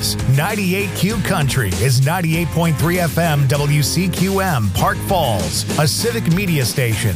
News. 98Q Country is 98.3 FM WCQM, Park Falls, a civic media station.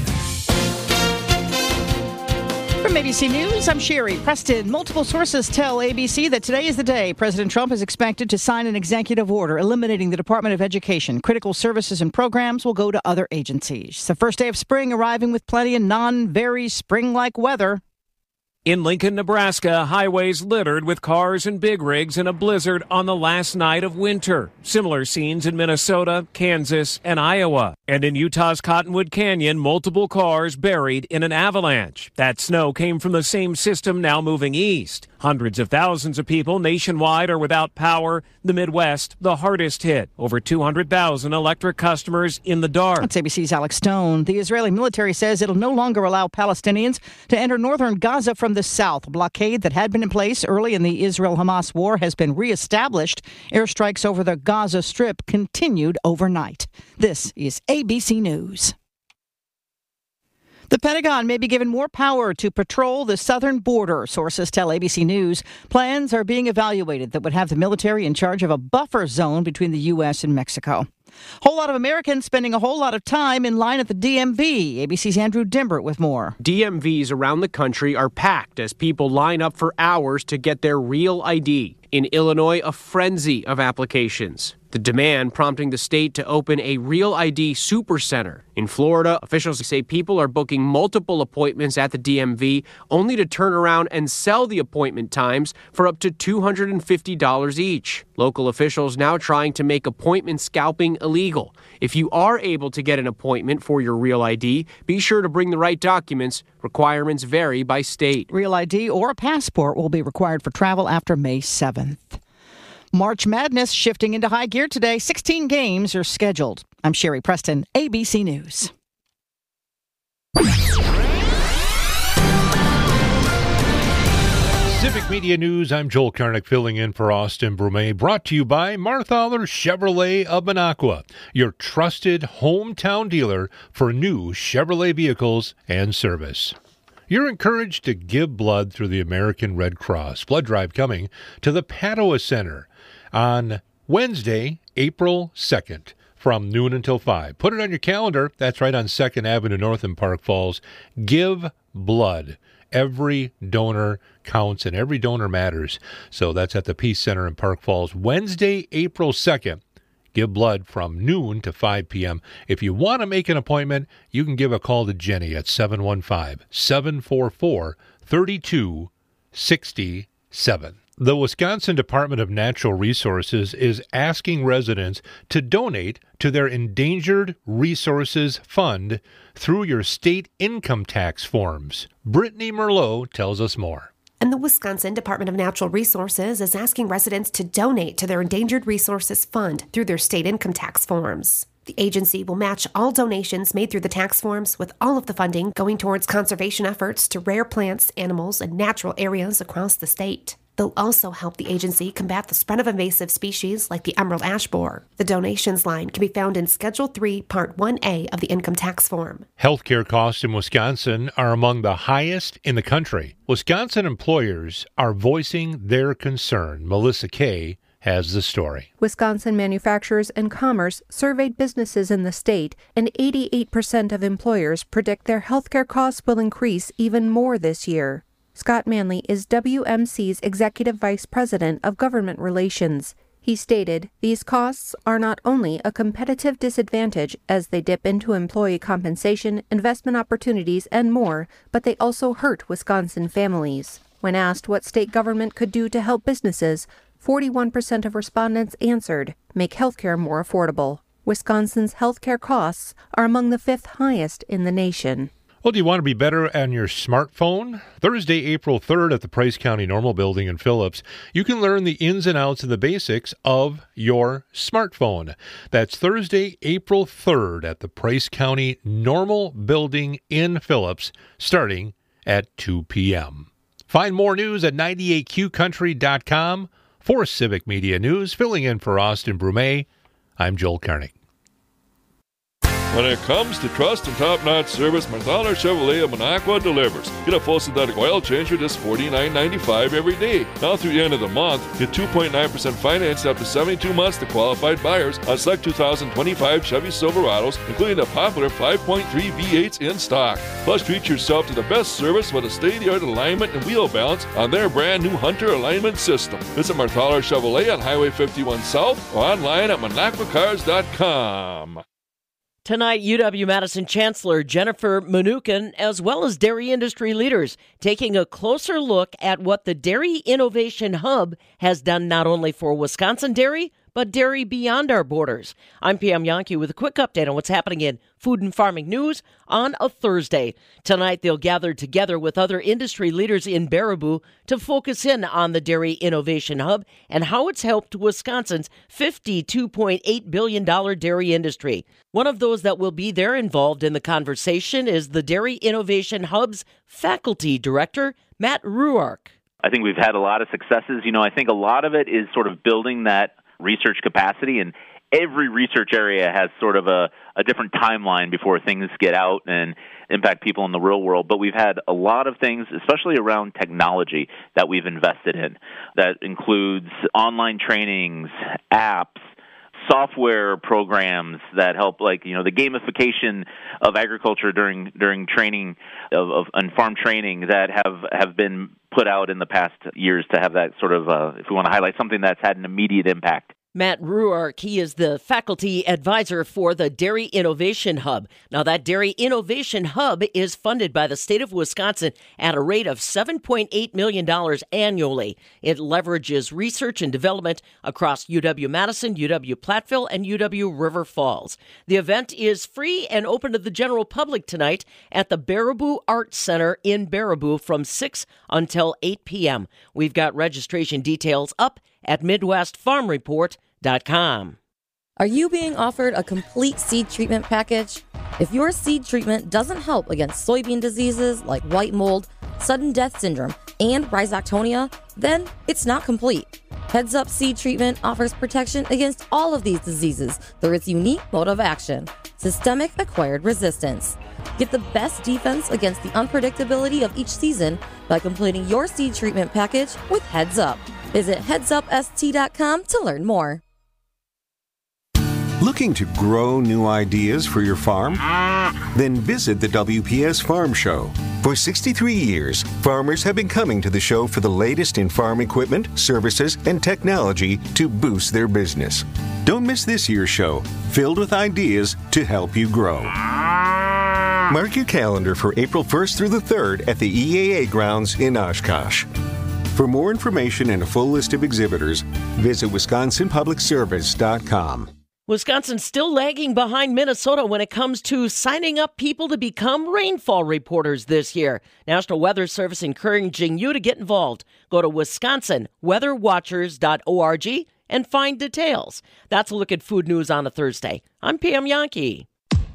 From ABC News, I'm Sherry Preston. Multiple sources tell ABC that today is the day President Trump is expected to sign an executive order eliminating the Department of Education. Critical services and programs will go to other agencies. The first day of spring arriving with plenty of non-very spring-like weather. In Lincoln, Nebraska, highways littered with cars and big rigs in a blizzard on the last night of winter. Similar scenes in Minnesota, Kansas, and Iowa. And in Utah's Cottonwood Canyon, multiple cars buried in an avalanche. That snow came from the same system now moving east. Hundreds of thousands of people nationwide are without power. The Midwest, the hardest hit. Over 200,000 electric customers in the dark. That's ABC's Alex Stone. The Israeli military says it'll no longer allow Palestinians to enter northern Gaza from the south. A blockade that had been in place early in the Israel-Hamas war has been reestablished. Airstrikes over the Gaza Strip continued overnight. This is ABC News. The Pentagon may be given more power to patrol the southern border, sources tell ABC News. Plans are being evaluated that would have the military in charge of a buffer zone between the U.S. and Mexico. Whole lot of Americans spending a whole lot of time in line at the DMV. ABC's Andrew Dimbert with more. DMVs around the country are packed as people line up for hours to get their real ID. In Illinois, a frenzy of applications. The demand prompting the state to open a Real ID supercenter. In Florida, officials say people are booking multiple appointments at the DMV only to turn around and sell the appointment times for up to $250 each. Local officials now trying to make appointment scalping illegal. If you are able to get an appointment for your Real ID, be sure to bring the right documents. Requirements vary by state. Real ID or a passport will be required for travel after May 7th. March Madness shifting into high gear today. 16 games are scheduled. I'm Sherry Preston, ABC News. Civic Media News, I'm Joel Karnick filling in for Austin Brumet, brought to you by Marthaler Chevrolet of Minocqua, your trusted hometown dealer for new Chevrolet vehicles and service. You're encouraged to give blood through the American Red Cross. Blood drive coming to the Padua Center on Wednesday, April 2nd from noon until 5. Put it on your calendar. That's right on 2nd Avenue North in Park Falls. Give blood. Every donor counts and every donor matters. So that's at the Peace Center in Park Falls. Wednesday, April 2nd. Give blood from noon to 5 p.m. If you want to make an appointment, you can give a call to Jenny at 715-744-3267. The Wisconsin Department of Natural Resources is asking residents to donate to their Endangered Resources Fund through your state income tax forms. Brittany Merlot tells us more. And the Wisconsin Department of Natural Resources is asking residents to donate to their Endangered Resources Fund through their state income tax forms. The agency will match all donations made through the tax forms, with all of the funding going towards conservation efforts to rare plants, animals, and natural areas across the state. They'll also help the agency combat the spread of invasive species like the emerald ash borer. The donations line can be found in Schedule 3, Part 1A of the income tax form. Healthcare costs in Wisconsin are among the highest in the country. Wisconsin employers are voicing their concern. Melissa Kay has the story. Wisconsin Manufacturers and Commerce surveyed businesses in the state, and 88% of employers predict their healthcare costs will increase even more this year. Scott Manley is WMC's Executive Vice President of Government Relations. He stated, "These costs are not only a competitive disadvantage as they dip into employee compensation, investment opportunities, and more, but they also hurt Wisconsin families." When asked what state government could do to help businesses, 41% of respondents answered, make healthcare more affordable. Wisconsin's healthcare costs are among the 5th highest in the nation. Well, do you want to be better on your smartphone? Thursday, April 3rd at the Price County Normal Building in Phillips, you can learn the ins and outs and the basics of your smartphone. That's Thursday, April 3rd at the Price County Normal Building in Phillips, starting at 2 p.m. Find more news at 98qcountry.com. For Civic Media News, filling in for Austin Brumet, I'm Joel Karnick. When it comes to trust and top-notch service, Marthaler Chevrolet of Minocqua delivers. Get a full synthetic oil change for just $49.95 every day. Now through the end of the month, get 2.9% financed up to 72 months to qualified buyers on select 2025 Chevy Silverados, including the popular 5.3 V8s in stock. Plus, treat yourself to the best service with a state-of-the-art alignment and wheel balance on their brand-new Hunter alignment system. Visit Marthaler Chevrolet on Highway 51 South or online at MinocquaCars.com. Tonight, UW-Madison Chancellor Jennifer Mnuchin, as well as dairy industry leaders, taking a closer look at what the Dairy Innovation Hub has done not only for Wisconsin dairy, but dairy beyond our borders. I'm Pam Yonke with a quick update on what's happening in food and farming news on a Thursday. Tonight, they'll gather together with other industry leaders in Baraboo to focus in on the Dairy Innovation Hub and how it's helped Wisconsin's $52.8 billion dairy industry. One of those that will be there involved in the conversation is the Dairy Innovation Hub's faculty director, Matt Ruark. I think we've had a lot of successes. I think a lot of it is sort of building that research capacity, and every research area has sort of a different timeline before things get out and impact people in the real world. But we've had a lot of things, especially around technology, that we've invested in. That includes online trainings, apps, software programs that help, the gamification of agriculture during training and farm training that have been put out in the past years to have that sort of, if we want to highlight something that's had an immediate impact. Matt Ruark, he is the faculty advisor for the Dairy Innovation Hub. Now, that Dairy Innovation Hub is funded by the state of Wisconsin at a rate of $7.8 million annually. It leverages research and development across UW-Madison, UW-Platteville, and UW-River Falls. The event is free and open to the general public tonight at the Baraboo Arts Center in Baraboo from 6 until 8 p.m. We've got registration details up at MidwestFarmReport.com. Are you being offered a complete seed treatment package? If your seed treatment doesn't help against soybean diseases like white mold, sudden death syndrome, and rhizoctonia, then it's not complete. Heads Up Seed Treatment offers protection against all of these diseases through its unique mode of action, systemic acquired resistance. Get the best defense against the unpredictability of each season by completing your seed treatment package with Heads Up. Visit headsupst.com to learn more. Looking to grow new ideas for your farm? Then visit the WPS Farm Show. For 63 years, farmers have been coming to the show for the latest in farm equipment, services, and technology to boost their business. Don't miss this year's show, filled with ideas to help you grow. Mark your calendar for April 1st through the 3rd at the EAA grounds in Oshkosh. For more information and a full list of exhibitors, visit WisconsinPublicService.com. Wisconsin's still lagging behind Minnesota when it comes to signing up people to become rainfall reporters this year. National Weather Service encouraging you to get involved. Go to WisconsinWeatherWatchers.org and find details. That's a look at food news on a Thursday. I'm Pam Yonke.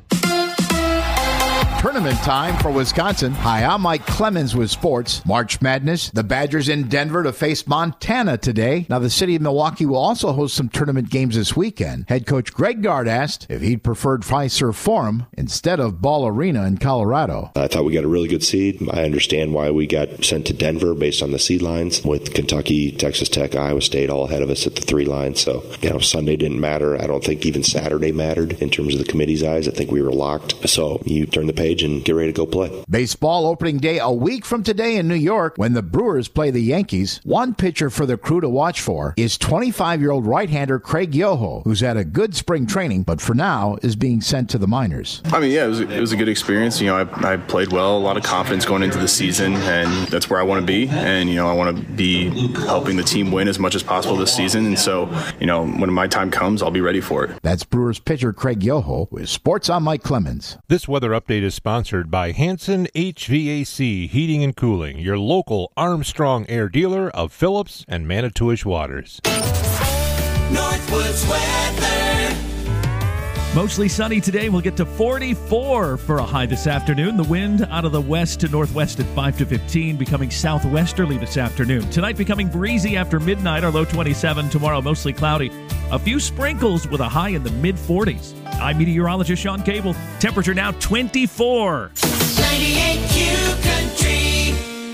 Tournament time for Wisconsin. Hi, I'm Mike Clemens with sports. March Madness. The Badgers in Denver to face Montana today. Now, the city of Milwaukee will also host some tournament games this weekend. Head coach Greg Gard asked if he'd preferred Fiserv Forum instead of Ball Arena in Colorado. I thought we got a really good seed. I understand why we got sent to Denver based on the seed lines, with Kentucky, Texas Tech, Iowa State all ahead of us at the 3 lines. So, Sunday didn't matter. I don't think even Saturday mattered in terms of the committee's eyes. I think we were locked. So you turn the page and get ready to go play. Baseball opening day a week from today in New York when the Brewers play the Yankees. One pitcher for the Crew to watch for is 25-year-old right-hander Craig Yoho, who's had a good spring training, but for now is being sent to the minors. It was a good experience. I played well, a lot of confidence going into the season, and that's where I want to be. And, I want to be helping the team win as much as possible this season. And so, when my time comes, I'll be ready for it. That's Brewers pitcher Craig Yoho with Sports on Mike Clemens. This weather update is sponsored by Hanson HVAC Heating and Cooling, your local Armstrong Air dealer of Phillips and Manitowish Waters. Northwoods weather. Mostly sunny today. We'll get to 44 for a high this afternoon. The wind out of the west to northwest at 5 to 15, becoming southwesterly this afternoon. Tonight becoming breezy after midnight, our low 27. Tomorrow mostly cloudy. A few sprinkles with a high in the mid-40s. I'm meteorologist Sean Cable. Temperature now 24. 98 Q Country.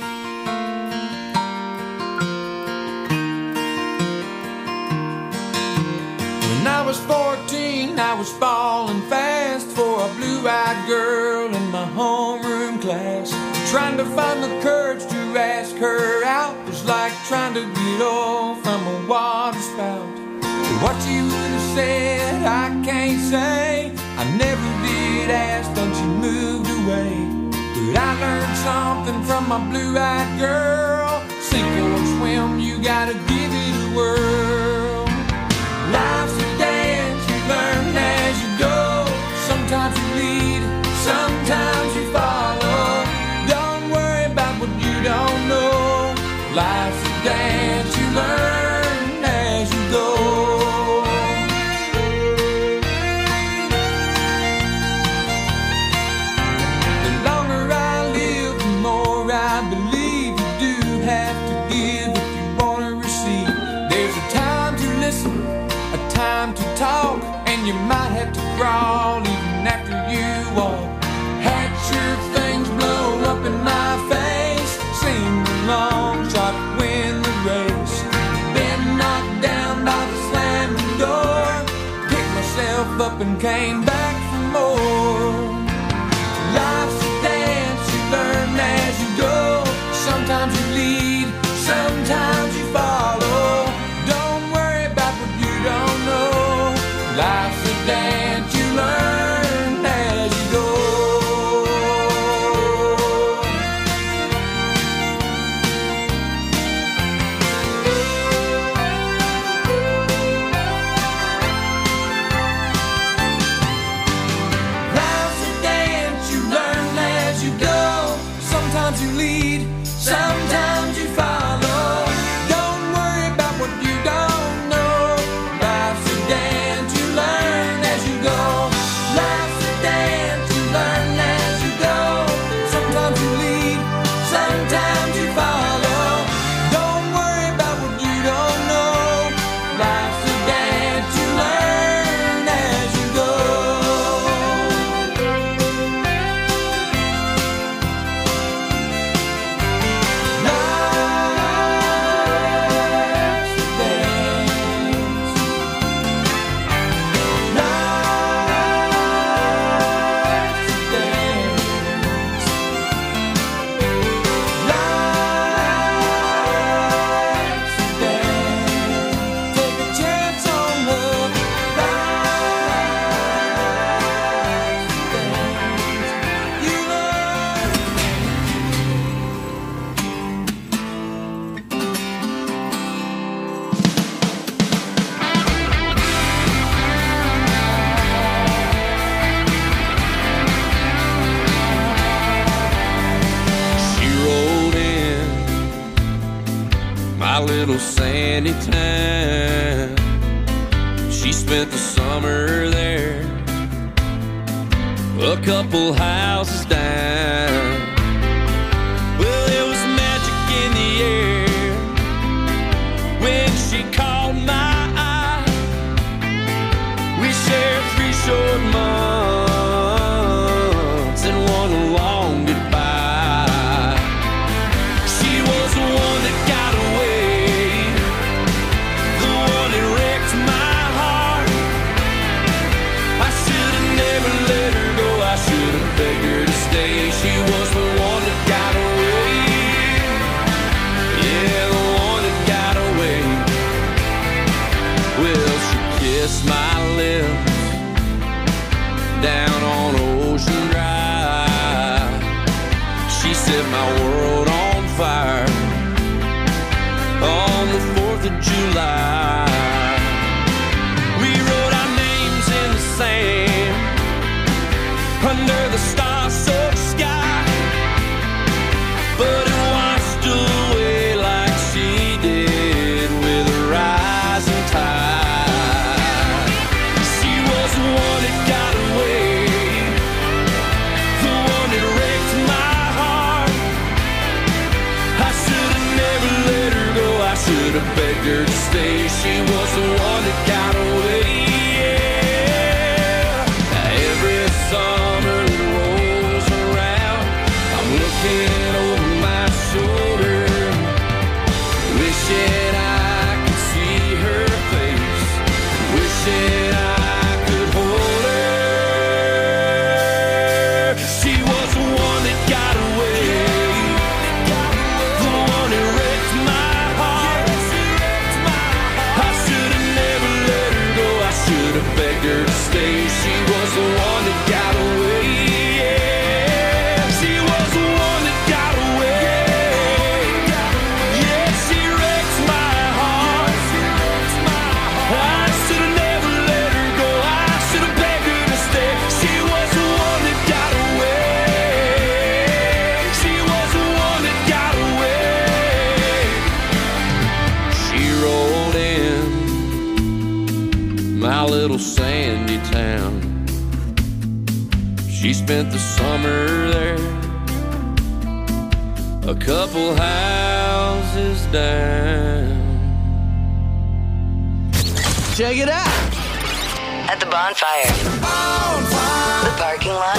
When I was 14, I was falling fast for a blue-eyed girl in my homeroom class. Trying to find the courage to ask her out was like trying to get oil from a water spout. But what she would have said, I can't say. I never did ask, then she moved away. But I learned something from my blue-eyed girl. Sink or swim, you gotta give it a whirl. Life's a dance, you learn as you go. Sometimes you lead, sometimes you follow. Don't worry about what you don't know. Life's a dance, you learn as you go. The longer I live, the more I believe you do have to give if you want to receive. There's a time to listen, a time to talk, and you might have to crawl even after you walk. Had sure things blow up in my face, seemed a long shot to win the race. Been knocked down by the slamming door, picked myself up and came back for more. Life's a dance, you learn as you go. Sometimes you lead, sometimes you follow. Don't worry about what you don't know. Life's a dance, you learn as you go. Life's a dance, you learn as you go. Sometimes you lead, sometimes you follow. Don't worry about what you don't know. Life's a dance, you learn as you go. Life's a dance, you learn as you go. Sometimes you lead, sometimes you follow. Don't worry about what you don't know. Life's a dance, you learn as you go. Take a chance on love. You learn. She rolled in my little sandy town. She spent the summer there, a couple houses down. Well, there was magic in the air when she caught my eye. We shared 3 short months and one long goodbye. She was the one that got away, the one that wrecked my heart. I should have never let her go, I should have begged her to stay. She was the one that got away, yeah, the one that got away. Well, she kissed my lips down on Ocean Drive. She set my world on fire on the 4th of July. We wrote our names in the sand under the star-soaked sky, but it washed away like she did with a rising tide. She was the one that got away, the one that wrecked my heart. I should have never let her go, I should have begged her to stay. She was the one that got away. said I could hold her. She was the one that got away, the one that wrecked my heart. I should have never let her go. I should have begged her to stay. She was the one that got away. Yeah, she was the one that got away. Yeah, she wrecked my heart. I should have never let her go. I should have begged her to stay. She was the one that got away. She was the one that got away. She rolled in my little sandy town. She spent the summer there, a couple houses down. Check it out. At the bonfire. The parking lot.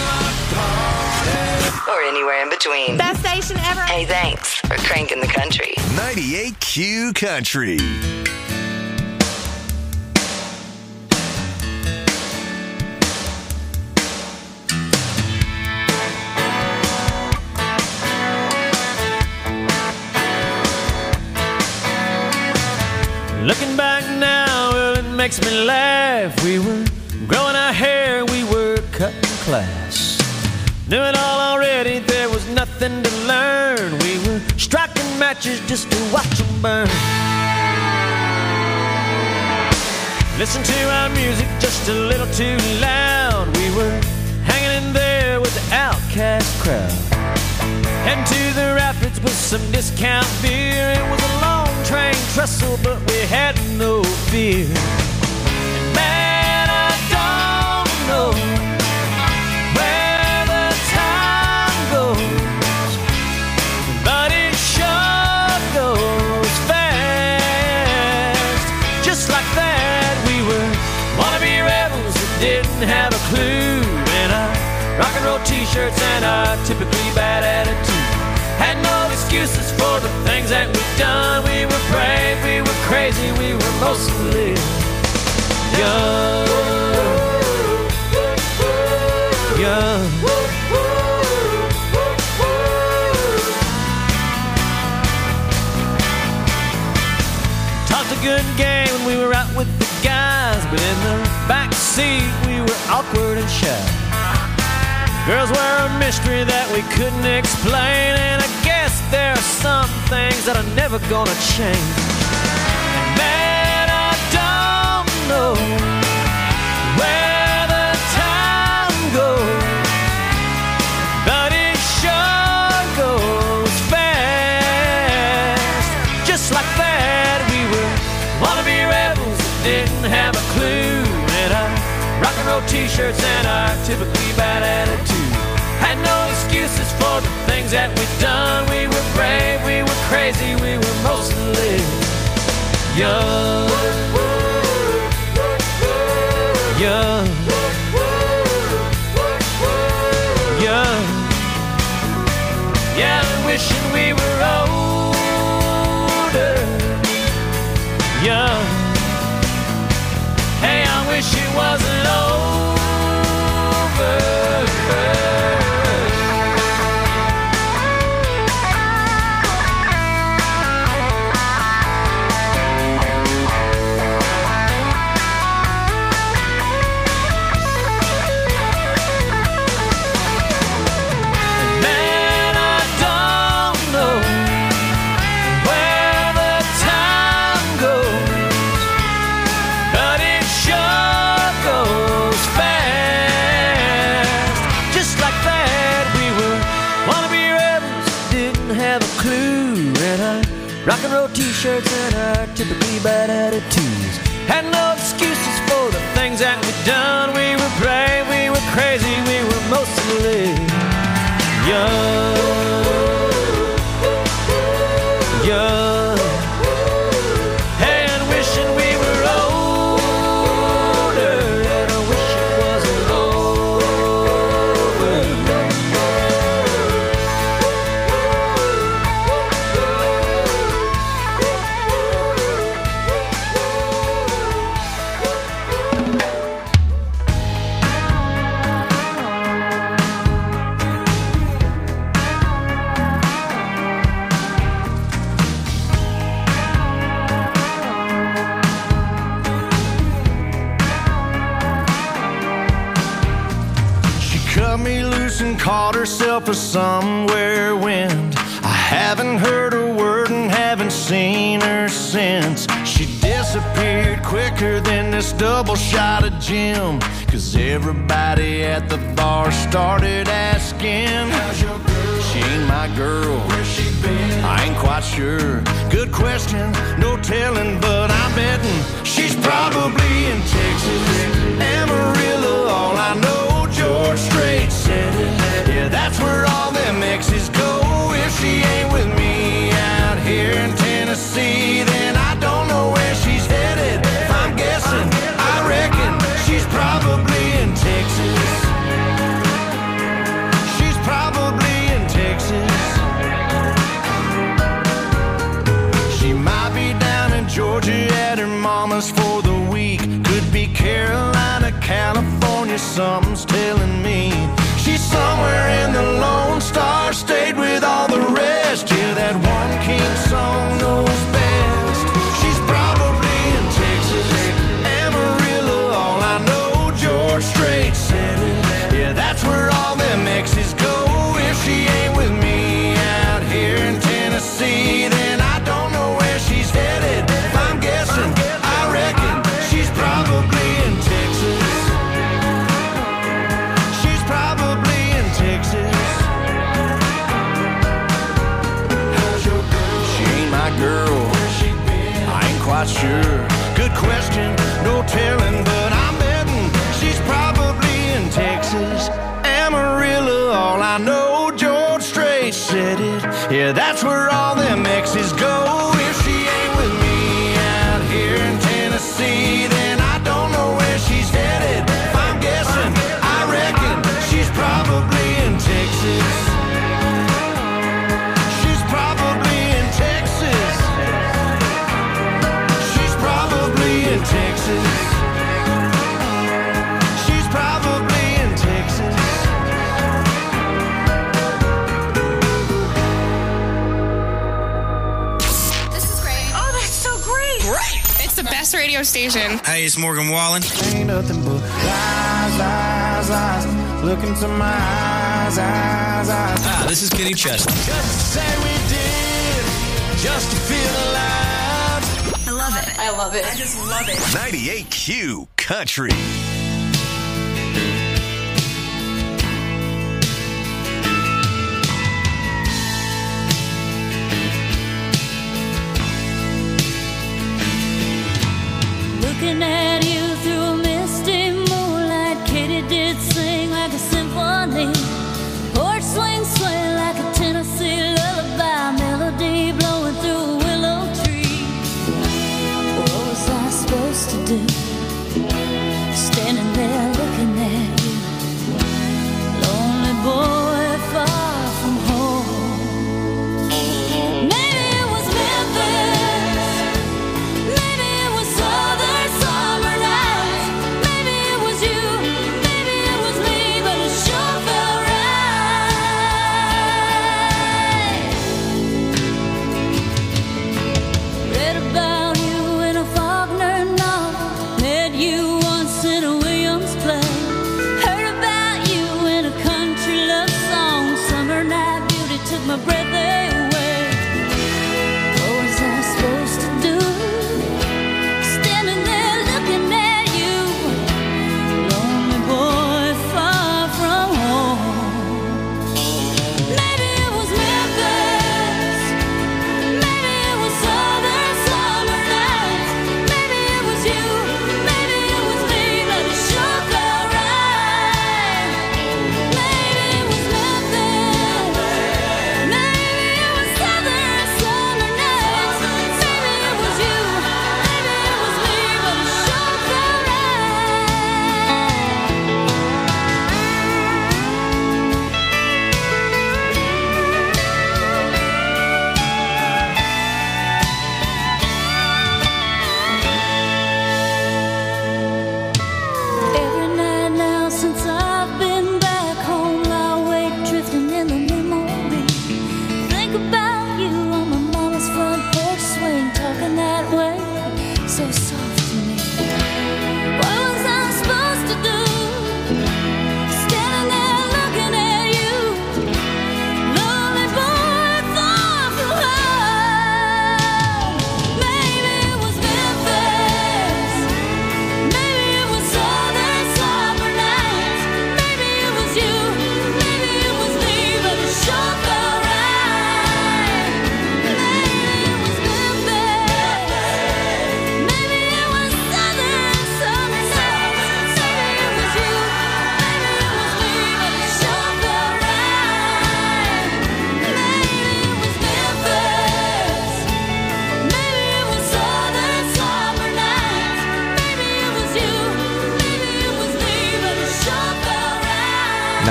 Or anywhere in between. Best station ever. Hey, thanks for cranking the country. 98Q Country. Looking back now, well, it makes me laugh. We were growing our hair, we were cutting class. Knew it all already, there was nothing to learn. We were striking matches just to watch them burn. Listen to our music just a little too loud. We were hanging in there with the outcast crowd. Heading to the rapids with some discount beer. It was a long train trestle, but we had no fear. And man, I don't know where the time goes, but it sure goes fast. Just like that, we were wannabe rebels that didn't have a clue. In our rock and roll t-shirts and our typically bad attitude. Had no excuses for the things that we've done. We were brave, we were crazy, we were mostly young. Young. Talked a good game when we were out with the guys, but in the back seat we were awkward and shy. Girls were a mystery that we couldn't explain, and I guess there are some things that are never gonna change. And man, I don't know where the time goes, but it sure goes fast. Just like that, we were wannabe rebels that didn't have a clue. In our rock and roll t-shirts and our typically bad attitude. Had no excuses for the things that we've done. We were brave, we were crazy, we were mostly young. Young. Young. Yeah, wishing we were older. Young. Hey, I wish it wasn't over. Rock and roll t-shirts and our typically bad attitudes. Had no excuses for the things that we've done. We were brave, we were crazy, we were mostly young. Young. Hey, and wishing we were older, and I wish it wasn't over. lips and called herself a somewhere wind. I haven't heard a word and haven't seen her since. She disappeared quicker than this double shot of gin, 'cause everybody at the bar started asking, how's your girl? She ain't my girl. Where's she been? I ain't quite sure. Good question, no telling, but I'm betting she's probably in Texas, Amarillo. All I know, George Strait said it. Yeah, that's where all them exes go. If she ain't with me out here in Tennessee, then I don't know where she's headed. If I'm guessing, I reckon she's probably in Texas. She's probably in Texas. She might be down in Georgia at her mama's for the week. Could be Carolina, California, something's telling me. She's somewhere in the Lone Star State with all the rest. Yeah, that one king song knows best. She's probably in Texas, Amarillo. All I know, George Strait said it. Yeah, that's where all them exes go. If she ain't with me out here in Tennessee, then I don't know where she's headed. If I'm guessing, I reckon she's probably in Texas. She's probably in Texas. How's your girl? She ain't my girl. Where's she been? I ain't quite sure. Good question, no telling, but I'm betting she's probably in Texas, Amarillo. All I know, George Strait said it. Yeah, that's where all them exes go. If she ain't with me out here in Tennessee, then I don't know where she's headed. If I'm guessing, I reckon she's probably in Texas. She's probably in Texas. She's probably in Texas. She's probably in Texas. This is great. Oh, that's so great. Great. It's the best radio station. Hey, it's Morgan Wallen. Ain't nothing but lies, lies, lies. Look into my eyes, eyes, eyes. Ah, this is Kenny Chesney. Just to say we did, just to feel alive. I love it. I love it. I just love it. 98Q Country. Looking at you through a misty moonlight, Katy did sing like a symphony. Porch swing, swing like a Tennessee lullaby, melody blowing through a willow tree. What was I supposed to do? Standing there looking at you, lonely boy far from home. Maybe it was Memphis, maybe it was southern summer nights, maybe it was you, maybe it was me, but it sure felt right. Read about you in a Faulkner novel,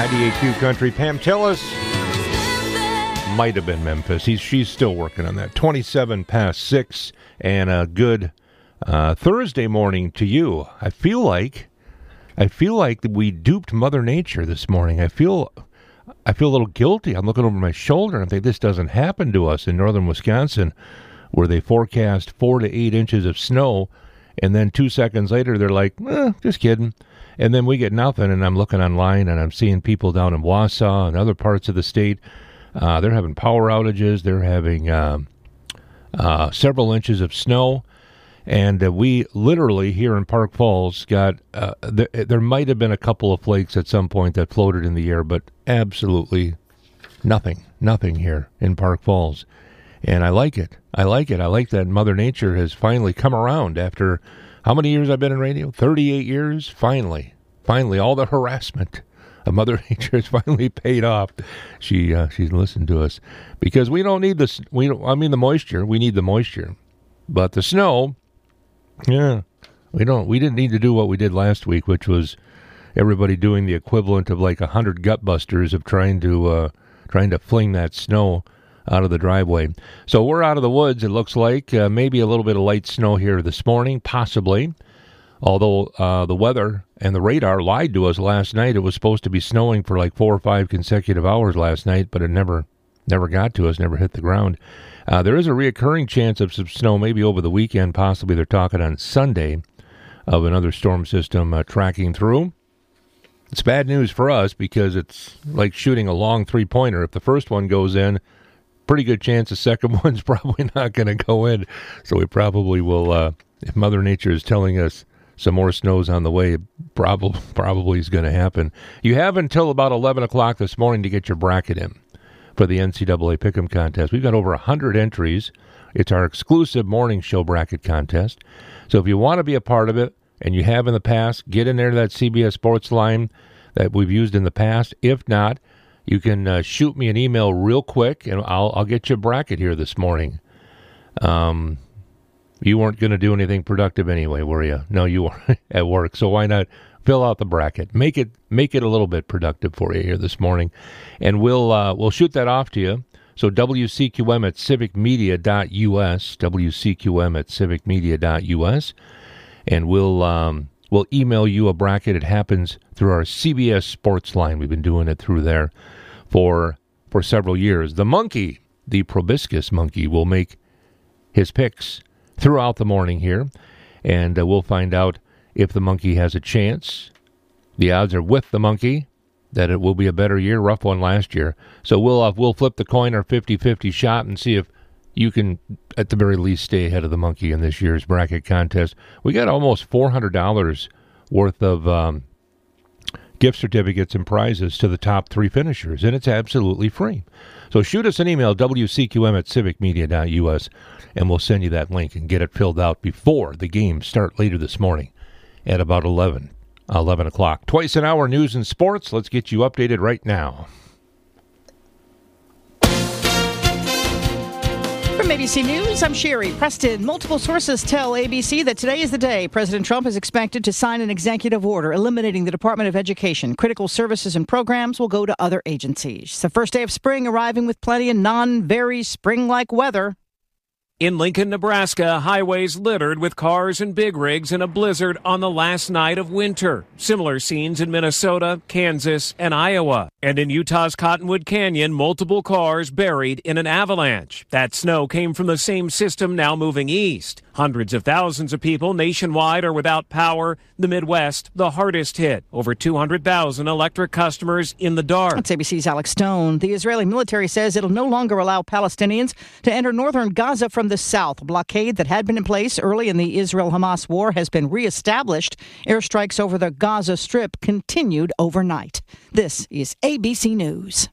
98.2 Country. Pam Tillis. Might have been Memphis. She's still working on that. 27 past 6, and a good Thursday morning to you. I feel like we duped Mother Nature this morning. I feel a little guilty. I'm looking over my shoulder and I think this doesn't happen to us in northern Wisconsin, where they forecast 4 to 8 inches of snow, and then 2 seconds later they're like, just kidding. And then we get nothing, and I'm looking online and I'm seeing people down in Wausau and other parts of the state. They're having power outages. They're having several inches of snow. And we literally here in Park Falls got, there might have been a couple of flakes at some point that floated in the air, but absolutely nothing here in Park Falls. And I like it. I like that Mother Nature has finally come around after how many years I've been in radio? 38 years? Finally, all the harassment of Mother Nature has finally paid off. She's listened to us because we don't need this. The moisture. We need the moisture, but the snow. Yeah, we don't. We didn't need to do what we did last week, which was everybody doing the equivalent of like 100 gutbusters of trying to fling that snow out of the driveway. So we're out of the woods. It looks like maybe a little bit of light snow here this morning, possibly. Although the weather and the radar lied to us last night. It was supposed to be snowing for like 4 or 5 consecutive hours last night, but it never got to us, never hit the ground. There is a reoccurring chance of some snow maybe over the weekend. Possibly they're talking on Sunday of another storm system tracking through. It's bad news for us because it's like shooting a long three-pointer. If the first one goes in, pretty good chance the second one's probably not going to go in. So we probably will, if Mother Nature is telling us some more snow's on the way, probably is going to happen. You have until about 11 o'clock this morning to get your bracket in for the NCAA Pick'em contest. We've got over 100 entries. It's our exclusive morning show bracket contest. So if you want to be a part of it, and you have in the past, get in there to that CBS Sports line that we've used in the past. If not, you can shoot me an email real quick, and I'll get you a bracket here this morning. You weren't going to do anything productive anyway, were you? No, you were at work, so why not fill out the bracket? Make it a little bit productive for you here this morning, and we'll shoot that off to you. So WCQM at civicmedia.us, WCQM at civicmedia.us, and we'll email you a bracket. It happens through our CBS Sports line. We've been doing it through there for several years. The monkey, the proboscis monkey, will make his picks throughout the morning here, and we'll find out if the monkey has a chance. The odds are with the monkey that it will be a better year. Rough one last year. So we'll flip the coin, our 50-50 shot, and see if you can, at the very least, stay ahead of the monkey in this year's bracket contest. We got almost $400 worth of gift certificates and prizes to the top 3 finishers, and it's absolutely free. So shoot us an email, WCQM at civicmedia.us, and we'll send you that link and get it filled out before the games start later this morning at about 11 o'clock. Twice an hour news and sports. Let's get you updated right now. From ABC News, I'm Sherry Preston. Multiple sources tell ABC that today is the day President Trump is expected to sign an executive order eliminating the Department of Education. Critical services and programs will go to other agencies. It's the first day of spring, arriving with plenty of non-very spring-like weather. In Lincoln, Nebraska, highways littered with cars and big rigs in a blizzard on the last night of winter. Similar scenes in Minnesota, Kansas, and Iowa. And in Utah's Cottonwood Canyon, multiple cars buried in an avalanche. That snow came from the same system now moving east. Hundreds of thousands of people nationwide are without power. The Midwest, the hardest hit. Over 200,000 electric customers in the dark. That's ABC's Alex Stone. The Israeli military says it'll no longer allow Palestinians to enter northern Gaza from the south. A blockade that had been in place early in the Israel-Hamas war has been reestablished. Airstrikes over the Gaza Strip continued overnight. This is ABC News.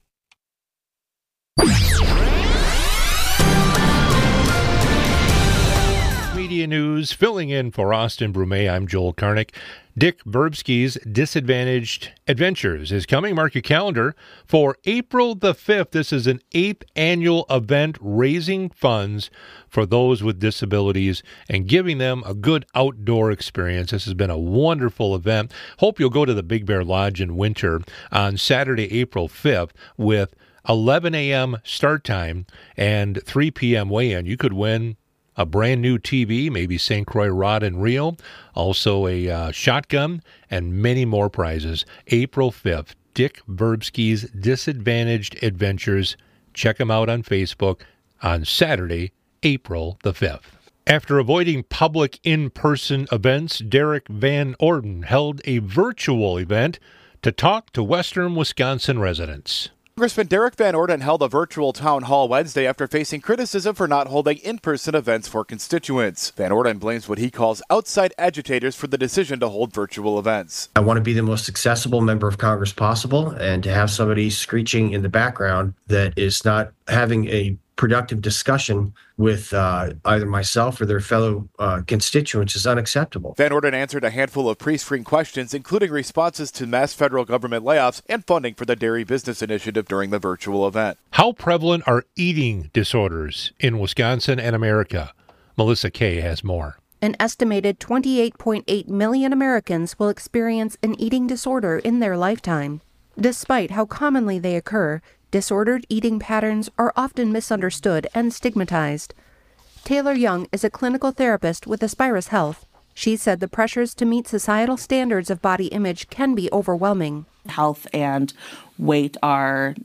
Media News, filling in for Austin Brumet, I'm Joel Karnick. Dick Verbsky's Disadvantaged Adventures is coming. Mark your calendar for April the 5th. This is an 8th annual event raising funds for those with disabilities and giving them a good outdoor experience. This has been a wonderful event. Hope you'll go to the Big Bear Lodge in Winter on Saturday, April 5th with 11 a.m. start time and 3 p.m. weigh-in. You could win a brand new TV, maybe St. Croix rod and reel, also a shotgun, and many more prizes. April 5th, Dick Verbsky's Disadvantaged Adventures. Check him out on Facebook on Saturday, April the 5th. After avoiding public in-person events, Derek Van Orden held a virtual event to talk to Western Wisconsin residents. Congressman Derek Van Orden held a virtual town hall Wednesday after facing criticism for not holding in-person events for constituents. Van Orden blames what he calls outside agitators for the decision to hold virtual events. I want to be the most accessible member of Congress possible, and to have somebody screeching in the background that is not having a productive discussion with either myself or their fellow constituents is unacceptable. Van Orden answered a handful of pre-screened questions, including responses to mass federal government layoffs and funding for the Dairy Business Initiative during the virtual event. How prevalent are eating disorders in Wisconsin and America? Melissa Kay has more. An estimated 28.8 million Americans will experience an eating disorder in their lifetime. Despite how commonly they occur, disordered eating patterns are often misunderstood and stigmatized. Taylor Young is a clinical therapist with Aspirus Health. She said the pressures to meet societal standards of body image can be overwhelming. Health and weight are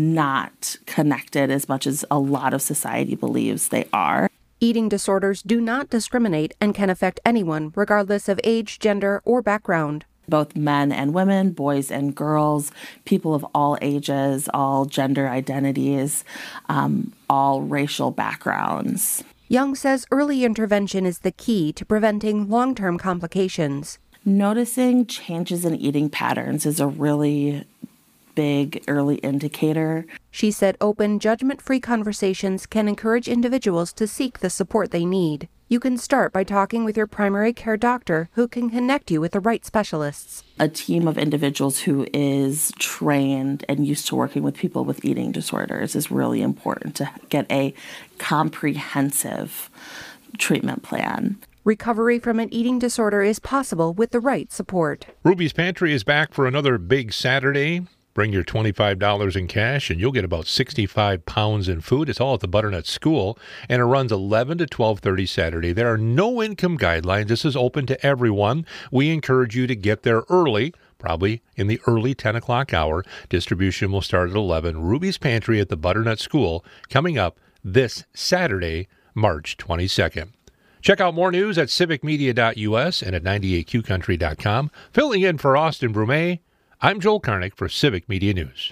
not connected as much as a lot of society believes they are. Eating disorders do not discriminate and can affect anyone, regardless of age, gender, or background. Both men and women, boys and girls, people of all ages, all gender identities, all racial backgrounds. Young says early intervention is the key to preventing long-term complications. Noticing changes in eating patterns is a really big early indicator. She said open, judgment-free conversations can encourage individuals to seek the support they need. You can start by talking with your primary care doctor, who can connect you with the right specialists. A team of individuals who is trained and used to working with people with eating disorders is really important to get a comprehensive treatment plan. Recovery from an eating disorder is possible with the right support. Ruby's Pantry is back for another big Saturday. Bring your $25 in cash, and you'll get about 65 pounds in food. It's all at the Butternut School, and it runs 11 to 12:30 Saturday. There are no income guidelines. This is open to everyone. We encourage you to get there early, probably in the early 10 o'clock hour. Distribution will start at 11. Ruby's Pantry at the Butternut School, coming up this Saturday, March 22nd. Check out more news at civicmedia.us and at 98qcountry.com. Filling in for Austin Brumet, I'm Joel Karnick for Civic Media News.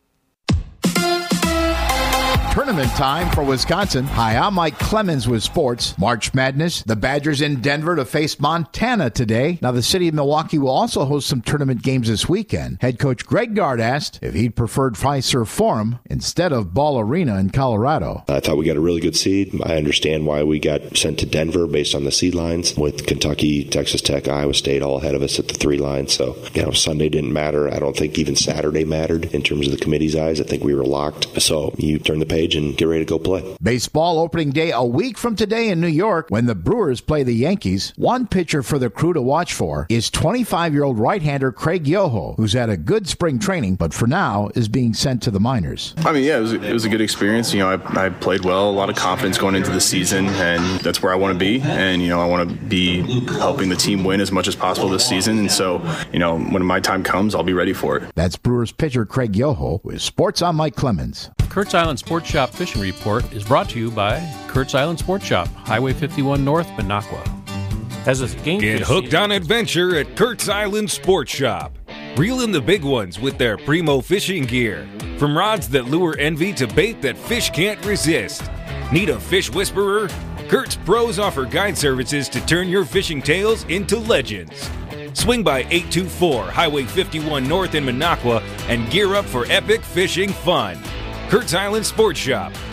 Tournament time for Wisconsin. Hi, I'm Mike Clemens with sports. March Madness. The Badgers in Denver to face Montana today. Now, the city of Milwaukee will also host some tournament games this weekend. Head coach Greg Gard asked if he'd preferred Fiserv Forum instead of Ball Arena in Colorado. I thought we got a really good seed. I understand why we got sent to Denver based on the seed lines, with Kentucky, Texas Tech, Iowa State all ahead of us at the 3 line. So, Sunday didn't matter. I don't think even Saturday mattered in terms of the committee's eyes. I think we were locked. So you turn the page and get ready to go play. Baseball opening day a week from today in New York when the Brewers play the Yankees. One pitcher for the Crew to watch for is 25-year-old right-hander Craig Yoho, who's had a good spring training, but for now is being sent to the minors. It was a good experience. I played well, a lot of confidence going into the season, and that's where I want to be. And, I want to be helping the team win as much as possible this season. And so, when my time comes, I'll be ready for it. That's Brewers pitcher Craig Yoho with Sports on Mike Clemens. Kurt's Island Sports Shop Fishing Report is brought to you by Kurt's Island Sports Shop, Highway 51 North, Minocqua. Get hooked on adventure at Kurt's Island Sports Shop. Reel in the big ones with their primo fishing gear. From rods that lure envy to bait that fish can't resist. Need a fish whisperer? Kurt's pros offer guide services to turn your fishing tales into legends. Swing by 824 Highway 51 North in Minocqua and gear up for epic fishing fun. Kurt's Island Sports Shop,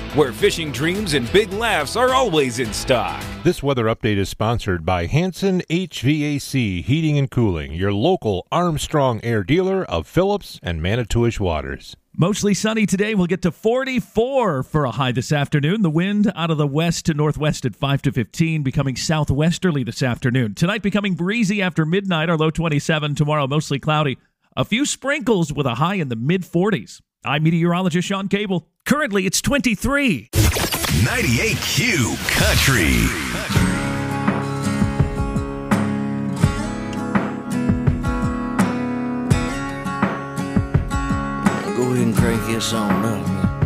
where fishing dreams and big laughs are always in stock. This weather update is sponsored by Hanson HVAC Heating and Cooling, your local Armstrong Air dealer of Phillips and Manitowish waters. Mostly sunny today. We'll get to 44 for a high this afternoon. The wind out of the west to northwest at 5 to 15, becoming southwesterly this afternoon. Tonight becoming breezy after midnight, our low 27. Tomorrow mostly cloudy. A few sprinkles with a high in the mid-40s. I'm meteorologist Sean Cable. Currently, it's 23. 98Q Country. Go ahead and crank this on up.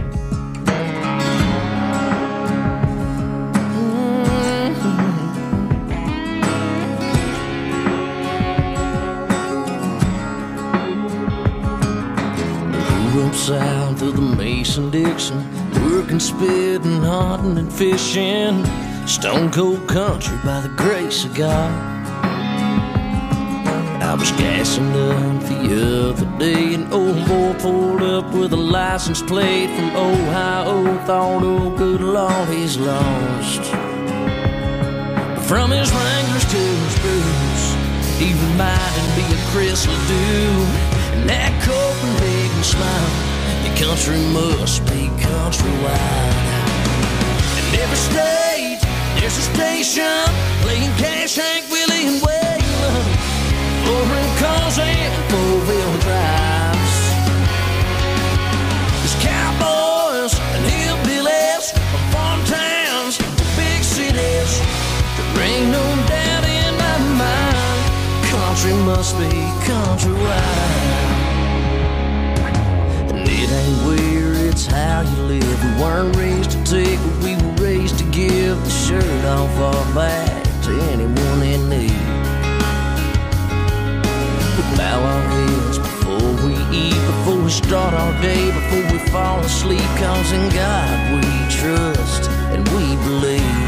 Up south of the Mason-Dixon, working, spitting, hunting, and fishing. Stone cold country by the grace of God. I was gassing up the other day, an old boy pulled up with a license plate from Ohio. Thought, oh good Lord, he's lost. But from his Wranglers to his boots, he reminded me of Chris Ledoux. And that Copenhagen smile, your country must be countrywide. In every state, there's a station playing Cash, Hank, Willie, and Waylon, lowering cars and four-wheel drives. There's cowboys and hillbillies from farm towns to big cities. There ain't no doubt in my mind, country must be countrywide. It ain't where, it's how you live. We weren't raised to take, but we were raised to give the shirt off our back to anyone in need. We bow our heads before we eat, before we start our day, before we fall asleep, 'cause in God we trust and we believe.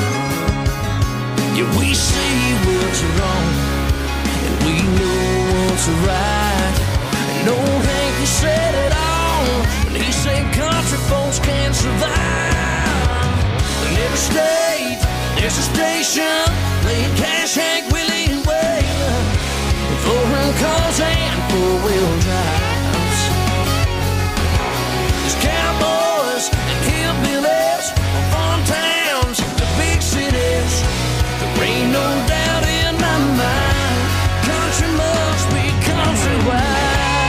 Yeah, we see what's wrong and we know what's right. And old Hank, he said it all when he said country folks can't survive. In every state, there's a station playing Cash, Hank, Willie, and Waylon, and foreign cars and four-wheel drives. There's cowboys and hillbillies from farm towns to big cities. There ain't no doubt in my mind, country must be countrywide.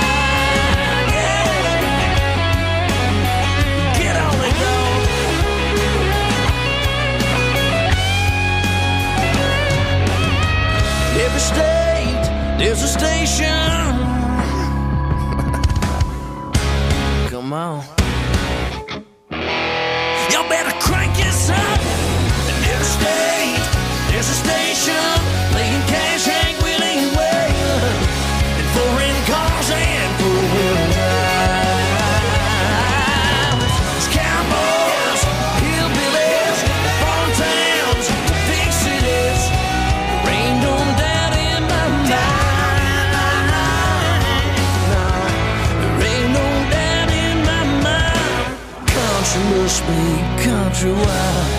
Every state, there's a station. Come on. Y'all better crank this up. In every state, there's a station playing Cash, Hank, Willie, and Waylon, and foreign cars and four-wheel drives. There's cowboys, hillbillies, farm towns, to big cities. There ain't no doubt in my mind. There ain't no doubt in my mind. Country must be countrywide.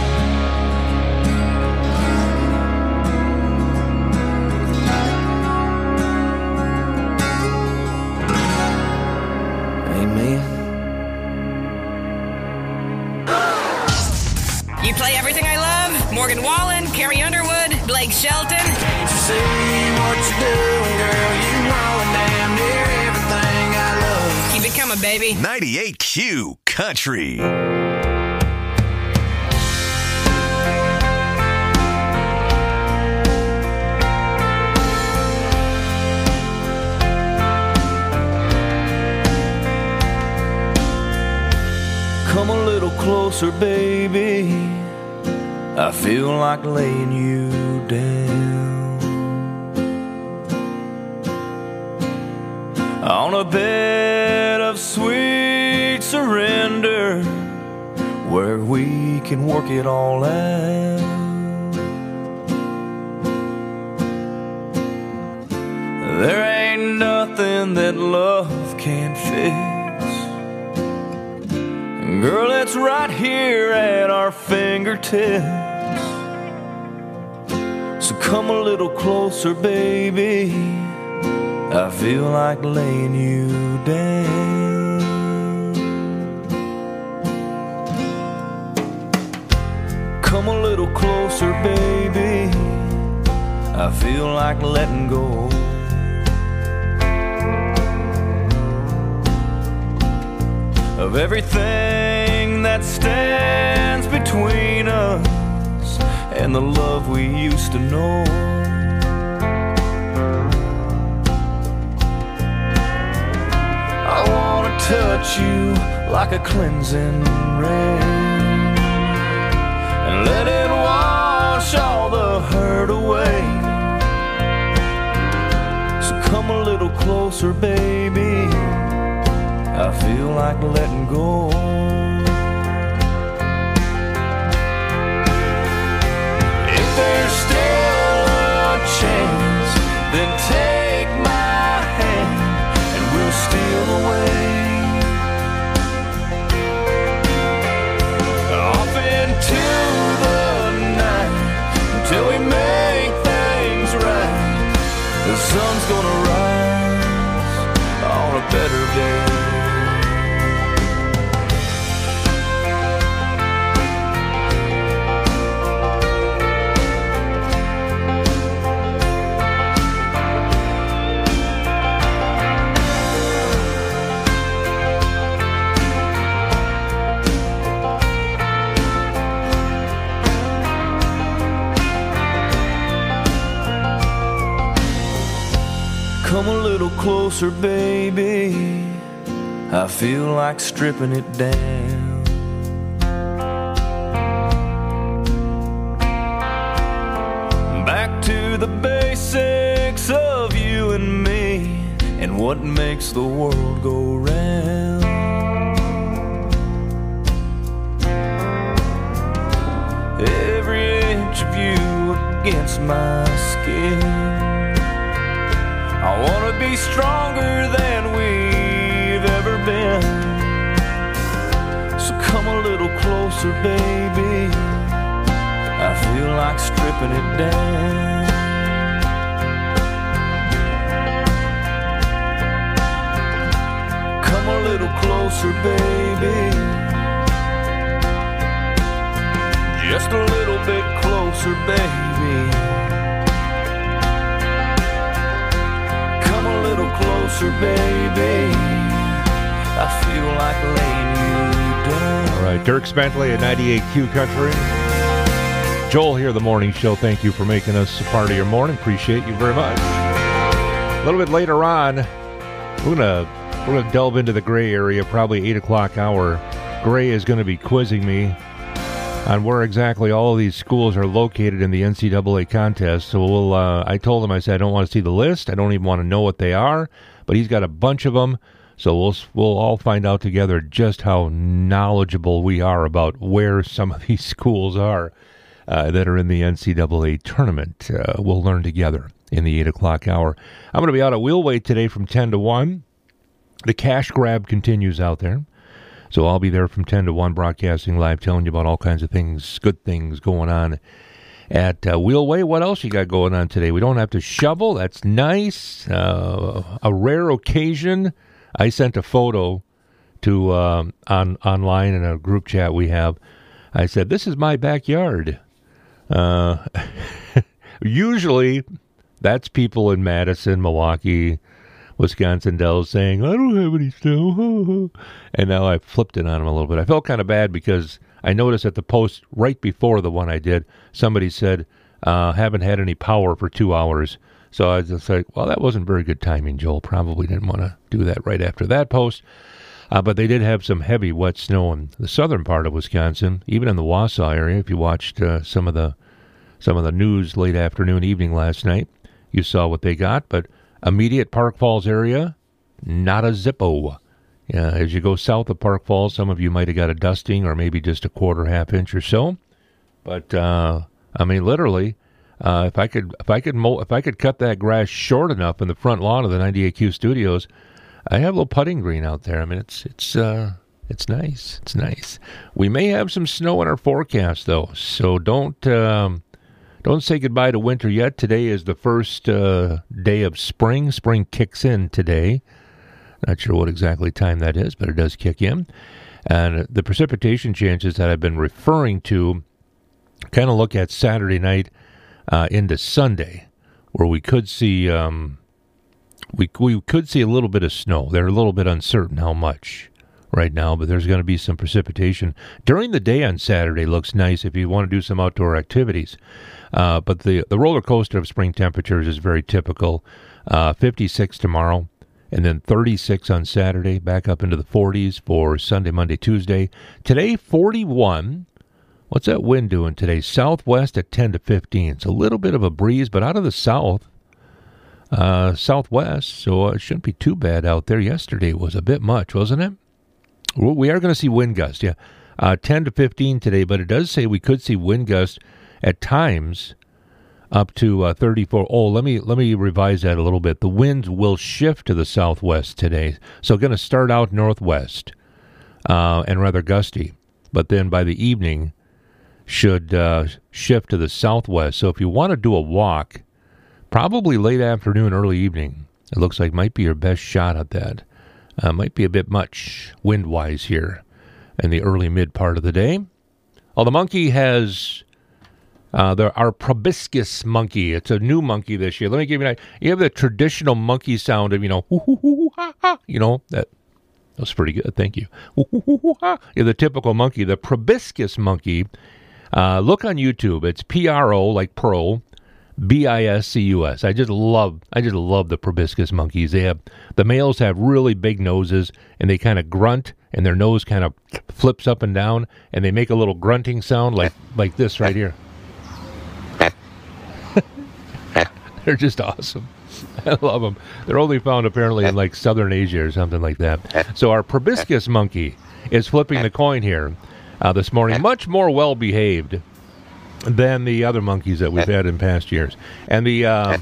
You play everything I love. Morgan Wallen, Carrie Underwood, Blake Shelton. Can't you see what you're doing, girl? You know damn near everything I love. Keep it coming, baby. 98Q Country. Come a little closer, baby. I feel like laying you down on a bed of sweet surrender, where we can work it all out. There ain't nothing that love can't fix. Girl, it's right here at our fingertips. So come a little closer, baby. I feel like laying you down. Come a little closer, baby. I feel like letting go. Of everything that stands between us and the love we used to know. I wanna touch you like a cleansing rain and let it wash all the hurt away. So come a little closer, baby. I feel like letting go. If there's still a chance, then take my hand and we'll steal away off into the night until we make things right. The sun's gonna rise on a better day. Come a little closer, baby. I feel like stripping it down. Back to the basics of you and me and what makes the world go round. Every inch of you against my skin. I wanna be stronger than we've ever been. So come a little closer, baby. I feel like stripping it down. Come a little closer, baby. Just a little bit closer, baby. Closer, baby. I feel like laying you down. All right, Dirk Bentley at 98Q Country. Joel here, the morning show. Thank you for making us a part of your morning. Appreciate you very much. A little bit later on, we're gonna delve into the Gray area, probably 8 o'clock hour. Gray is going to be quizzing me on where exactly all of these schools are located in the NCAA contest. So I told him, I said, I don't want to see the list. I don't even want to know what they are. But he's got a bunch of them. So we'll all find out together just how knowledgeable we are about where some of these schools are that are in the NCAA tournament. We'll learn together in the 8 o'clock hour. I'm going to be out at Wheelway today from 10 to 1. The cash grab continues out there. So I'll be there from 10 to 1 broadcasting live, telling you about all kinds of things, good things going on at Wheelway. What else you got going on today? We don't have to shovel. That's nice. A rare occasion. I sent a photo to online in a group chat we have. I said, this is my backyard. Usually that's people in Madison, Milwaukee, Wisconsin Dells saying, I don't have any snow. And now I flipped it on them a little bit. I felt kind of bad because I noticed at the post right before the one I did, somebody said, haven't had any power for 2 hours. So I was just like, well, that wasn't very good timing, Joel. Probably didn't want to do that right after that post. But they did have some heavy wet snow in the southern part of Wisconsin, even in the Wausau area. If you watched some of the news late afternoon, evening last night, you saw what they got. But immediate Park Falls area, not a zippo. Yeah, as you go south of Park Falls, some of you might have got a dusting or maybe just a quarter, half inch or so. But I mean, literally, if I could cut that grass short enough in the front lawn of the 98Q studios, I have a little putting green out there. I mean, it's It's nice. It's nice. We may have some snow in our forecast, though, so don't say goodbye to winter yet. Today is the first day of spring. Spring kicks in today. Not sure what exactly time that is, but it does kick in. And the precipitation chances that I've been referring to kind of look at Saturday night into Sunday, where we could see we could see a little bit of snow. They're a little bit uncertain how much right now, but there's going to be some precipitation. During the day on Saturday looks nice if you want to do some outdoor activities. But the roller coaster of spring temperatures is very typical. 56 tomorrow, and then 36 on Saturday, back up into the 40s for Sunday, Monday, Tuesday. Today, 41. What's that wind doing today? Southwest at 10 to 15. It's a little bit of a breeze, but out of the south, southwest, so it shouldn't be too bad out there. Yesterday was a bit much, wasn't it? We are going to see wind gusts, 10 to 15 today, but it does say we could see wind gusts at times up to 34. Oh, let me revise that a little bit. The winds will shift to the southwest today, so going to start out northwest and rather gusty, but then by the evening should shift to the southwest. So if you want to do a walk, probably late afternoon, early evening, it looks like might be your best shot at that. Might be a bit much wind-wise here in the early mid part of the day. Oh, the monkey has our proboscis monkey. It's a new monkey this year. Let me give you an idea. You have the traditional monkey sound of, hoo, hoo, hoo, ha, ha. That was pretty good. Thank you. Hoo, hoo, hoo, hoo, ha. Yeah, the typical monkey. The proboscis monkey, look on YouTube. It's P-R-O, like pro, B-I-S-C-U-S. I just love the proboscis monkeys. The males have really big noses, and they kind of grunt, and their nose kind of flips up and down, and they make a little grunting sound like this right here. They're just awesome. I love them. They're only found apparently in like southern Asia or something like that. So our proboscis monkey is flipping the coin here this morning, much more well-behaved than the other monkeys that we've had in past years. And the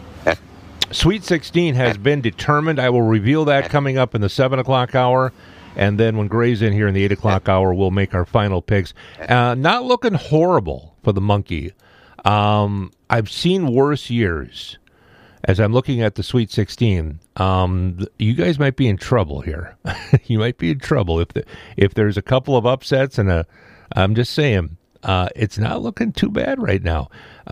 Sweet 16 has been determined. I will reveal that coming up in the 7 o'clock hour. And then when Gray's in here in the 8 o'clock hour, we'll make our final picks. Not looking horrible for the monkey. I've seen worse years. As I'm looking at the Sweet 16, you guys might be in trouble here. You might be in trouble if there's a couple of upsets and I'm just saying, it's not looking too bad right now.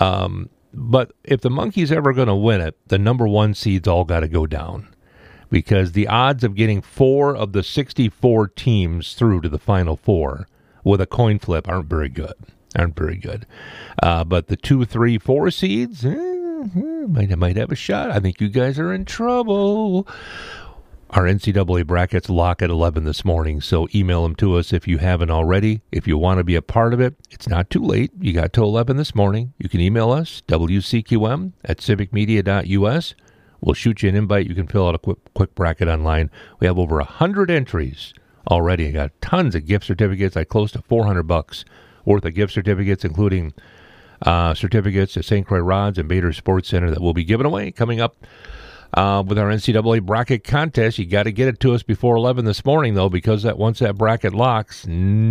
But if the monkey's ever going to win it, the number one seeds all got to go down, because the odds of getting 4 of the 64 teams through to the Final Four with a coin flip aren't very good. But the 2, 3, 4 seeds might have a shot. I think you guys are in trouble. Our NCAA brackets lock at 11 this morning, so email them to us if you haven't already. If you want to be a part of it, it's not too late. You got till 11 this morning. You can email us, wcqm@civicmedia.us. We'll shoot you an invite. You can fill out a quick bracket online. We have over 100 entries already. I got tons of gift certificates, like close to $400 worth of gift certificates, including certificates to St. Croix Rods and Bader Sports Center that we'll be giving away coming up with our NCAA bracket contest. You got to get it to us before 11 this morning, though, because once that bracket locks,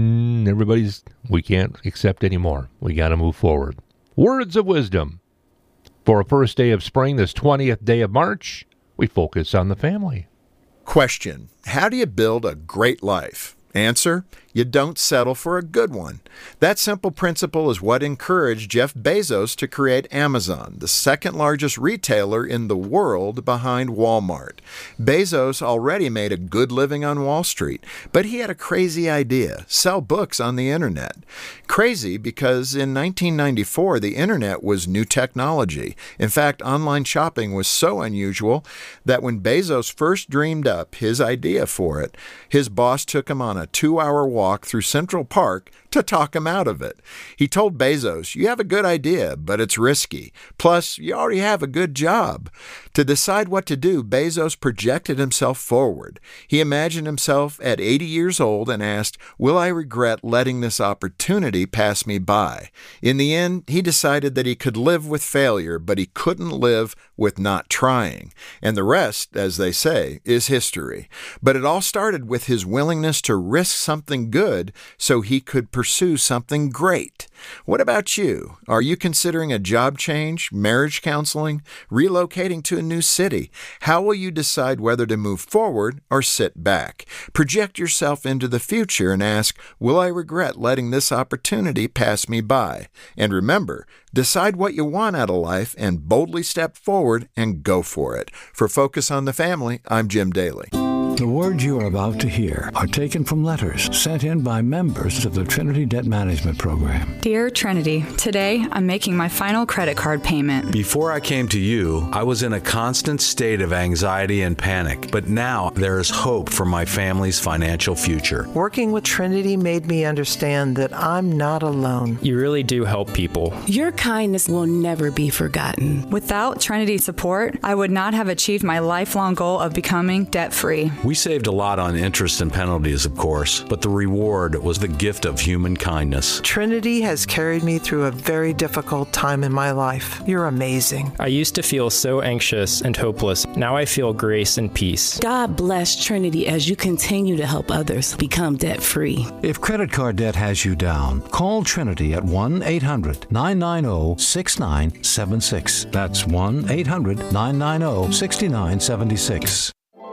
we can't accept any more. We got to move forward. Words of wisdom. For a first day of spring, this 20th day of March, we focus on the family. Question: how do you build a great life? Answer: you don't settle for a good one. That simple principle is what encouraged Jeff Bezos to create Amazon, the second largest retailer in the world behind Walmart. Bezos already made a good living on Wall Street, but he had a crazy idea: sell books on the internet. Crazy because in 1994, the internet was new technology. In fact, online shopping was so unusual that when Bezos first dreamed up his idea for it, his boss took him on a 2-hour walk through Central Park to talk him out of it. He told Bezos, "You have a good idea, but it's risky. Plus, you already have a good job." To decide what to do, Bezos projected himself forward. He imagined himself at 80 years old and asked, "Will I regret letting this opportunity pass me by?" In the end, he decided that he could live with failure, but he couldn't live with not trying. And the rest, as they say, is history. But it all started with his willingness to risk something good so he could pursue something great. What about you? Are you considering a job change, marriage counseling, relocating to a new city? How will you decide whether to move forward or sit back? Project yourself into the future and ask, "Will I regret letting this opportunity pass me by?" And remember, decide what you want out of life and boldly step forward and go for it. For Focus on the Family, I'm Jim Daly. The words you are about to hear are taken from letters sent in by members of the Trinity Debt Management Program. Dear Trinity, today I'm making my final credit card payment. Before I came to you, I was in a constant state of anxiety and panic, but now there is hope for my family's financial future. Working with Trinity made me understand that I'm not alone. You really do help people. Your kindness will never be forgotten. Without Trinity's support, I would not have achieved my lifelong goal of becoming debt-free. We saved a lot on interest and penalties, of course, but the reward was the gift of human kindness. Trinity has carried me through a very difficult time in my life. You're amazing. I used to feel so anxious and hopeless. Now I feel grace and peace. God bless Trinity as you continue to help others become debt-free. If credit card debt has you down, call Trinity at 1-800-990-6976. That's 1-800-990-6976.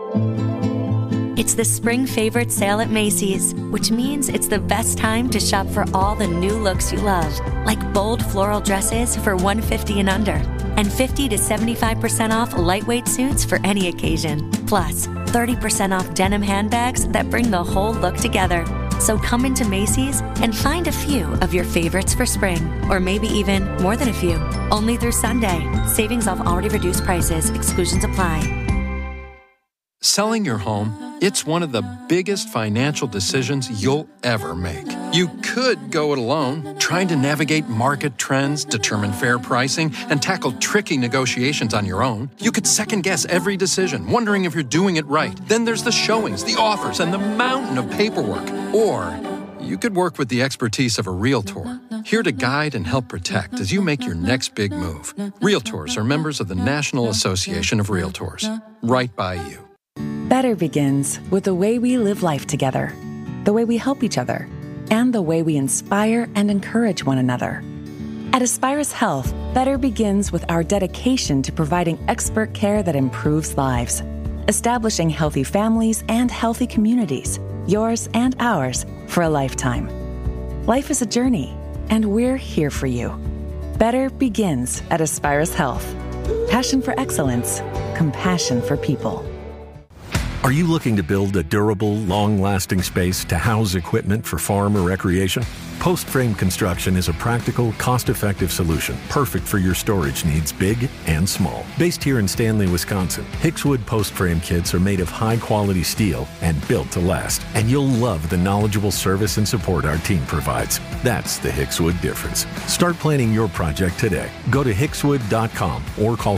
It's the Spring Favorite Sale at Macy's, which means it's the best time to shop for all the new looks you love, like bold floral dresses for $150 and under, and 50 to 75% off lightweight suits for any occasion. Plus, 30% off denim handbags that bring the whole look together. So come into Macy's and find a few of your favorites for spring, or maybe even more than a few. Only through Sunday. Savings off already reduced prices. Exclusions apply. Selling your home, it's one of the biggest financial decisions you'll ever make. You could go it alone, trying to navigate market trends, determine fair pricing, and tackle tricky negotiations on your own. You could second-guess every decision, wondering if you're doing it right. Then there's the showings, the offers, and the mountain of paperwork. Or you could work with the expertise of a realtor, here to guide and help protect as you make your next big move. Realtors are members of the National Association of Realtors. Right by you. Better begins with the way we live life together, the way we help each other, and the way we inspire and encourage one another. At Aspirus Health, better begins with our dedication to providing expert care that improves lives, establishing healthy families and healthy communities, yours and ours, for a lifetime. Life is a journey, and we're here for you. Better begins at Aspirus Health. Passion for excellence, compassion for people. Are you looking to build a durable, long-lasting space to house equipment for farm or recreation? Post Frame Construction is a practical, cost-effective solution, perfect for your storage needs, big and small. Based here in Stanley, Wisconsin, Hickswood Post Frame kits are made of high-quality steel and built to last. And you'll love the knowledgeable service and support our team provides. That's the Hickswood difference. Start planning your project today. Go to hickswood.com or call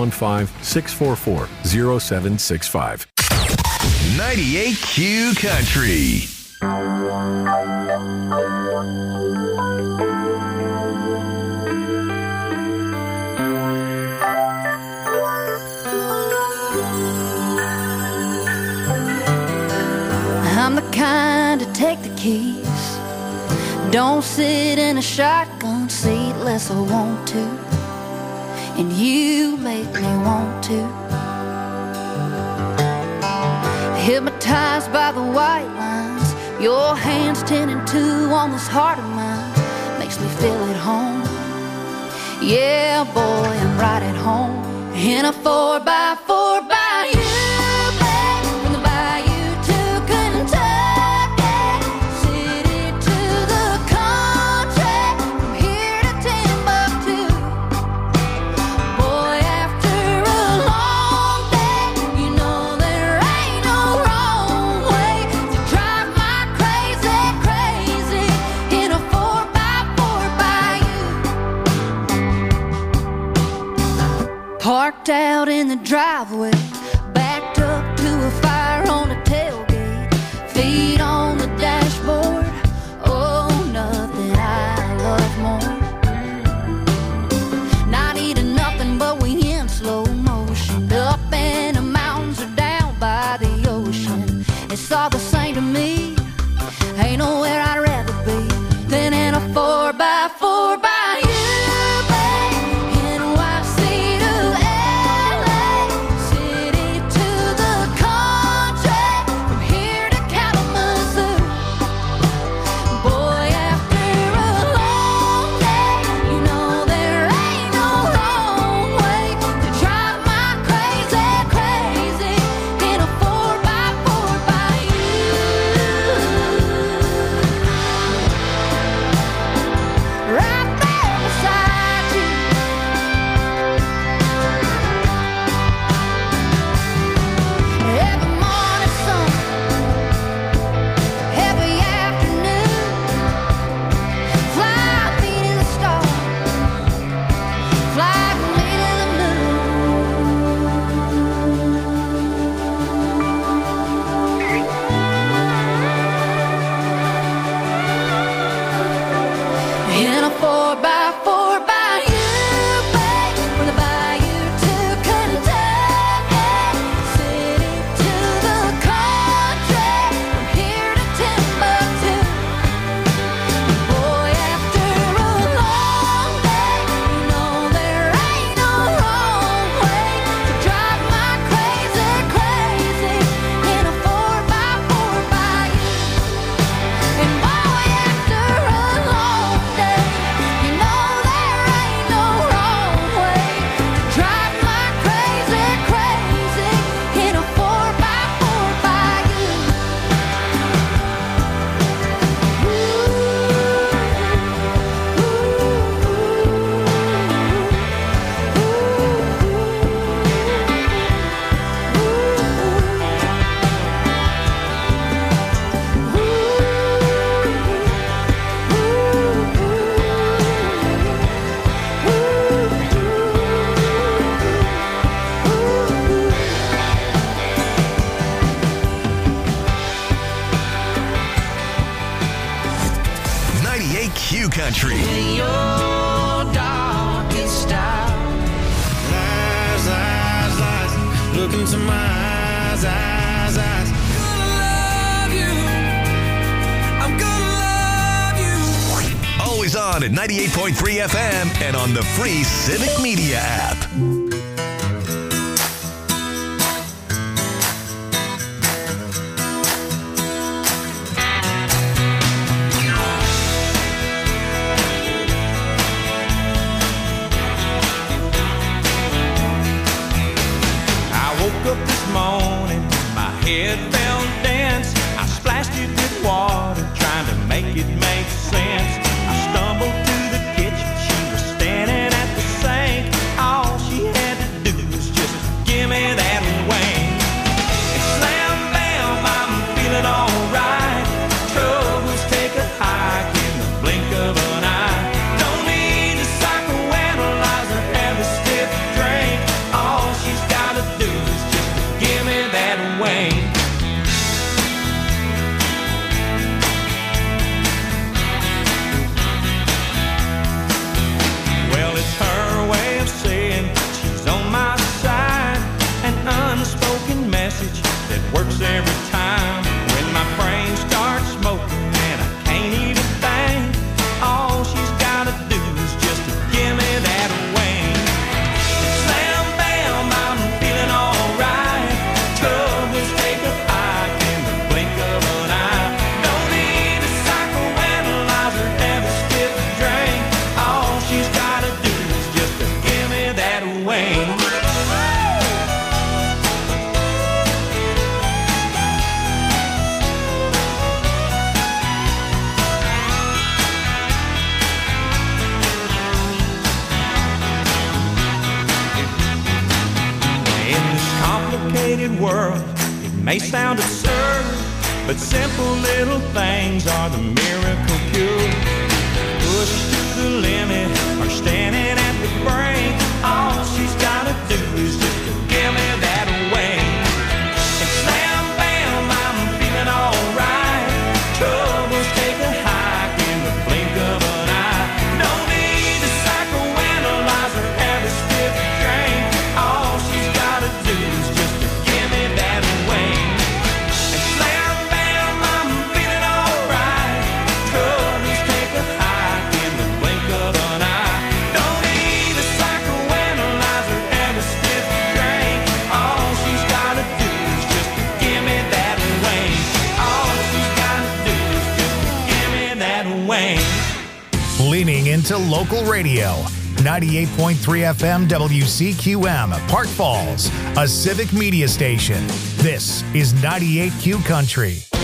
715-644-0765. 98Q Country. I'm the kind to take the keys, don't sit in a shotgun seat unless I want to, and you make me want to. Hypnotized by the white lines, your hands 10 and 2 on this heart of mine, makes me feel at home. Yeah, boy, I'm right at home in a 4x4 by you, babe, from the bayou to Kentucky, city to the country, from here to Timbuktu. Boy, after a long day, you know there ain't no wrong way to drive my crazy, crazy in a out in the driveway, backed up to a fire on the tailgate, feet on the dashboard. Oh, nothing I love more. Not eating nothing, but we in slow motion, up in the mountains or down by the ocean. It's all the same to me. Ain't nowhere I'd rather be than in a 4x4 by you. Country. In your darkest hour. Lies, lies, lies. Look into my eyes, eyes, eyes. Gonna love you. I'm gonna love you. Always on at 98.3 FM and on the free Civic Media app. Morning, my head felt dense. I splashed it with water, trying to make it make sense. I stumbled to the kitchen, she was standing at the sink. All she had to do was just give me that wing. And slam bam, I'm feeling alright. Troubles take a hike in the blink of an eye. Don't need to psychoanalyze or have a stiff drink. All she's gotta do is just give me that wing. Well, it's her way of saying she's on my side. An unspoken message that works every time. When my brain starts smoking and I can't even think, all she's gotta do is just give me that wing. Slam bam, I'm feeling alright. Troubles take a hike in the blink of an eye. Don't need a psychoanalyze or have a stiff drink. All she's gotta do is just to give me that wing. In this complicated world, it may sound absurd, but simple little things are the miracle cure. Pushed to the limit or standing at the brink, all she's gotta do is just to local radio. 98.3 FM WCQM, Park Falls, a civic media station. This is 98Q Country.